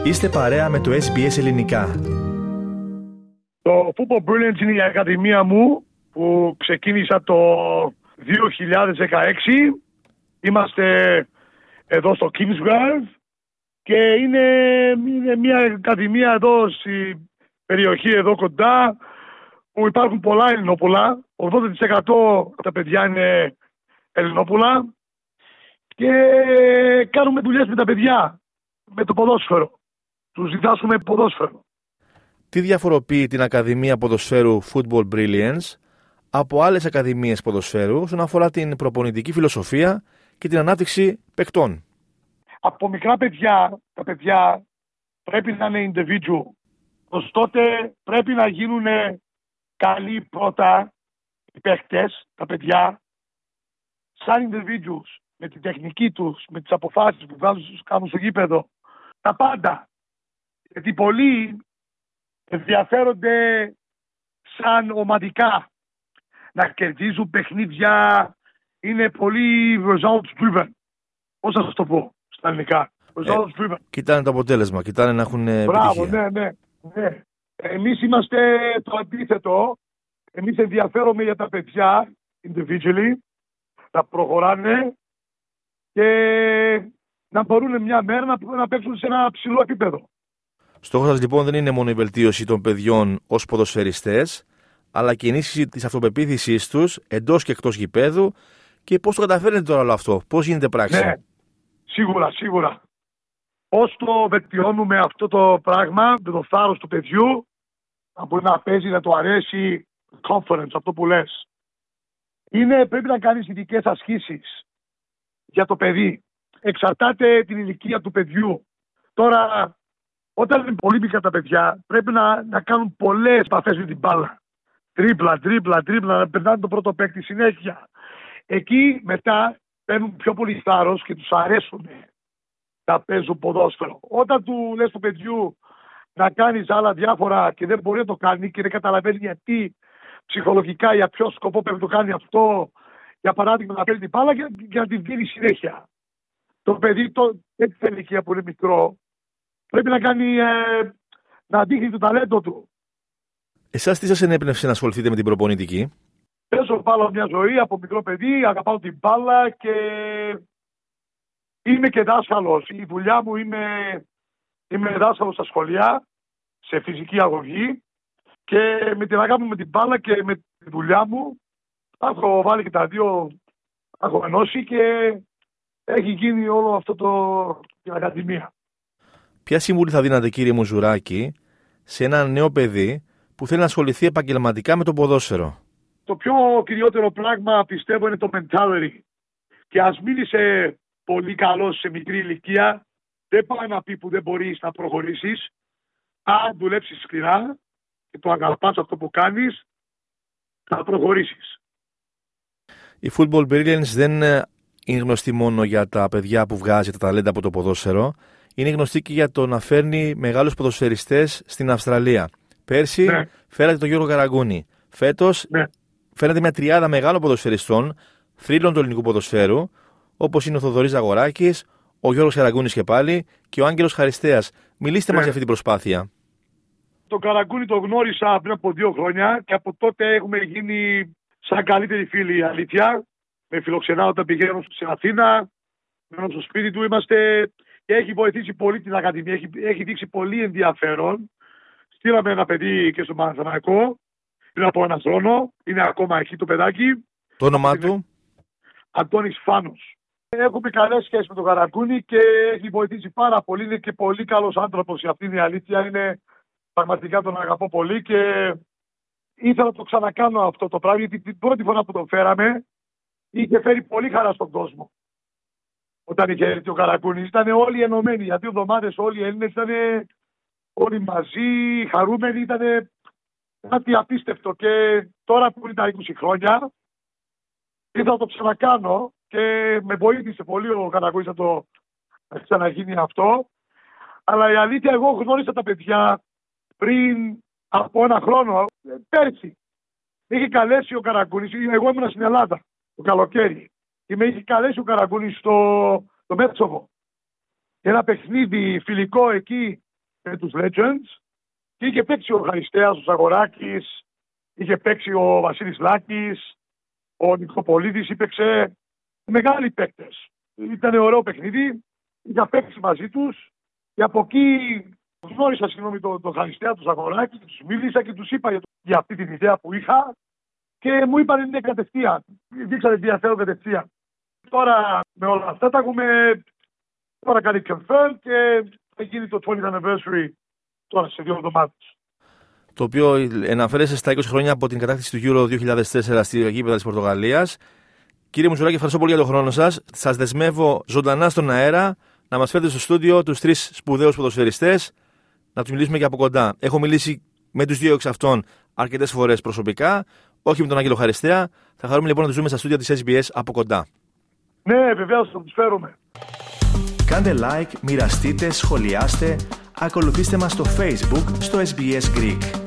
Είστε παρέα με το SBS Ελληνικά. Το Football Brilliance είναι η ακαδημία μου που ξεκίνησα το 2016. Είμαστε εδώ στο Kingsgrove και είναι μια ακαδημία εδώ στη περιοχή εδώ κοντά που υπάρχουν πολλά Ελληνόπουλα. 80% από τα παιδιά είναι Ελληνόπουλα και κάνουμε δουλειές με τα παιδιά, με το ποδόσφαιρο. Τους διδάσκουμε ποδόσφαιρο. Τι διαφοροποιεί την Ακαδημία Ποδοσφαίρου Football Brilliance από άλλες ακαδημίες ποδοσφαίρου όσον αφορά την προπονητική φιλοσοφία και την ανάπτυξη παικτών? Από μικρά παιδιά, τα παιδιά πρέπει να είναι individual. Ως τότε πρέπει να γίνουν καλοί πρώτα οι παίκτες, τα παιδιά, σαν individuals, με την τεχνική τους, με τις αποφάσεις που κάνουν στο γήπεδο. Τα πάντα. Γιατί πολλοί ενδιαφέρονται σαν ομαδικά να κερδίζουν παιχνίδια. Είναι πολύ results driven. Πώς θα σας το πω στα ελληνικά? Results driven. Κοιτάνε το αποτέλεσμα, κοιτάνε να έχουν Μπράβο, επιτυχία. ναι. Εμείς είμαστε το αντίθετο. Εμείς ενδιαφέρομαι για τα παιδιά individually, να προχωράνε και να μπορούν μια μέρα να παίξουν σε ένα ψηλό επίπεδο. Στόχος σας λοιπόν δεν είναι μόνο η βελτίωση των παιδιών ως ποδοσφαιριστές, αλλά και η ενίσχυση της αυτοπεποίθησής τους εντός και εκτός γηπέδου. Και πώς το καταφέρνετε τώρα όλο αυτό, πώς γίνεται πράξη? Ναι, σίγουρα. Πώς το βελτιώνουμε αυτό το πράγμα με το θάρρος του παιδιού, να μπορεί να παίζει, να του αρέσει, confidence, αυτό που λες. Πρέπει να κάνεις ειδικές ασκήσεις για το παιδί. Εξαρτάται την ηλικία του παιδιού. Τώρα, όταν είναι πολύ μικρά τα παιδιά, πρέπει να κάνουν πολλές επαφές με την μπάλα. Τρίπλα, να περνάνε το πρώτο παίκτη συνέχεια. Εκεί μετά παίρνουν πιο πολύ θάρρος και τους αρέσουν να παίζουν ποδόσφαιρο. Όταν του λες του παιδιού να κάνεις άλλα διάφορα και δεν μπορεί να το κάνει και δεν καταλαβαίνει γιατί ψυχολογικά, για ποιο σκοπό πρέπει να το κάνει αυτό, για παράδειγμα να παίρνει την μπάλα και να την δίνει συνέχεια. Το παιδί δεν θέλει ηλικία που είναι μικρό. Πρέπει να κάνει, να δείχνει το ταλέντο του. Εσάς τι σας ενέπνευσε να ασχοληθείτε με την προπονητική? Παίζω μπάλα μια ζωή από μικρό παιδί, αγαπάω την μπάλα και είμαι και δάσκαλος. Η δουλειά μου είμαι δάσκαλος στα σχολεία, σε φυσική αγωγή και με την αγάπη μου με την μπάλα και με τη δουλειά μου έχω βάλει και τα δύο, έχω ενώσει και έχει γίνει όλο αυτό την ακαδημία. Ποια συμβουλή θα δίνατε, κύριε Μουζουράκη, σε ένα νέο παιδί που θέλει να ασχοληθεί επαγγελματικά με το ποδόσφαιρο? Το πιο κυριότερο πράγμα πιστεύω είναι το mentality. Και ας μην είσαι πολύ καλός σε μικρή ηλικία, δεν πάει να πει που δεν μπορείς να προχωρήσεις. Αν δουλέψεις σκληρά και το αγαπάς αυτό που κάνεις, θα προχωρήσεις. Η Football Brilliance δεν είναι γνωστή μόνο για τα παιδιά που βγάζει τα ταλέντα από το ποδόσφαιρο. Είναι γνωστή και για το να φέρνει μεγάλους ποδοσφαιριστές στην Αυστραλία. Πέρσι φέρατε τον Γιώργο Καραγκούνη. Φέτος φέρνετε μια τριάδα μεγάλων ποδοσφαιριστών, θρύλων του ελληνικού ποδοσφαίρου, όπως είναι ο Θοδωρής Ζαγοράκης, ο Γιώργος Καραγκούνης και πάλι και ο Άγγελος Χαριστέας. Μιλήστε μας για αυτή την προσπάθεια. Τον Καραγκούνη τον γνώρισα πριν από 2 χρόνια και από τότε έχουμε γίνει σαν καλύτεροι φίλοι, η αλήθεια. Με φιλοξενάω όταν πηγαίνω στην Αθήνα, μένω στο σπίτι του, είμαστε και έχει βοηθήσει πολύ την Ακαδημία, έχει δείξει πολύ ενδιαφέρον. Στείλαμε ένα παιδί και στο Παναθηναϊκό πριν από 1 χρόνο, είναι ακόμα εκεί το παιδάκι. Το όνομά του? Αντώνης Φάνος. Έχουμε καλές σχέσεις με τον Καραγκούνη και έχει βοηθήσει πάρα πολύ. Είναι και πολύ καλός άνθρωπος, αυτή είναι η αλήθεια. Είναι πραγματικά, τον αγαπώ πολύ και ήθελα να το ξανακάνω αυτό το πράγμα, γιατί την πρώτη φορά που τον φέραμε είχε φέρει πολύ χαρά στον κόσμο. Όταν είχε έρθει ο Καραγκούνης, ήταν όλοι ενωμένοι. Για 2 εβδομάδες όλοι οι Έλληνες ήταν όλοι μαζί, χαρούμενοι, ήταν κάτι απίστευτο. Και τώρα που είναι τα 20 χρόνια, ήθελα να το ξανακάνω και με βοήθησε πολύ ο Καραγκούνης να ξαναγίνει αυτό. Αλλά η αλήθεια, εγώ γνώρισα τα παιδιά πριν από 1 χρόνο, πέρσι. Είχε καλέσει ο Καραγκούνης, εγώ ήμουν στην Ελλάδα το καλοκαίρι και με είχε καλέσει ο Καραγκούνης στο Μέτσοβο. Ένα παιχνίδι φιλικό εκεί με τους Legends και είχε παίξει ο Χαριστέας, ο Ζαγοράκης, είχε παίξει ο Βασίλης Λάκης, ο Νικοπολίδης έπαιξε, μεγάλοι παίκτες. Ήταν ωραίο παιχνίδι, είχα παίξει μαζί τους και από εκεί γνώρισα τον Χαριστέα, τον Ζαγοράκη, τους μίλησα και τους είπα για αυτή την ιδέα που είχα και μου είπαν είναι κατευθείαν, δείξανε ενδιαφέρον κατευθείαν. Τώρα με όλα αυτά τα έχουμε τώρα κάνει confirm και θα γίνει το 20th anniversary τώρα σε 2 εβδομάδες. Το οποίο αναφέρεσαι στα 20 χρόνια από την κατάκτηση του Euro 2004 στη γήπεδα της Πορτογαλίας. Κύριε Μουτσουράκη, ευχαριστώ πολύ για τον χρόνο σας. Σας δεσμεύω ζωντανά στον αέρα να μας φέρετε στο στούντιο τους 3 σπουδαίους ποδοσφαιριστές, να τους μιλήσουμε και από κοντά. Έχω μιλήσει με τους 2 εξ αυτών αρκετές φορές προσωπικά, όχι με τον Άγγελο Χαριστέα. Θα χαρούμε λοιπόν να τους δούμε στα στούντια της SBS από κοντά. Ναι, βεβαίως θα τους φέρουμε. Κάντε like, μοιραστείτε, σχολιάστε, ακολουθήστε μας στο Facebook, στο SBS Greek.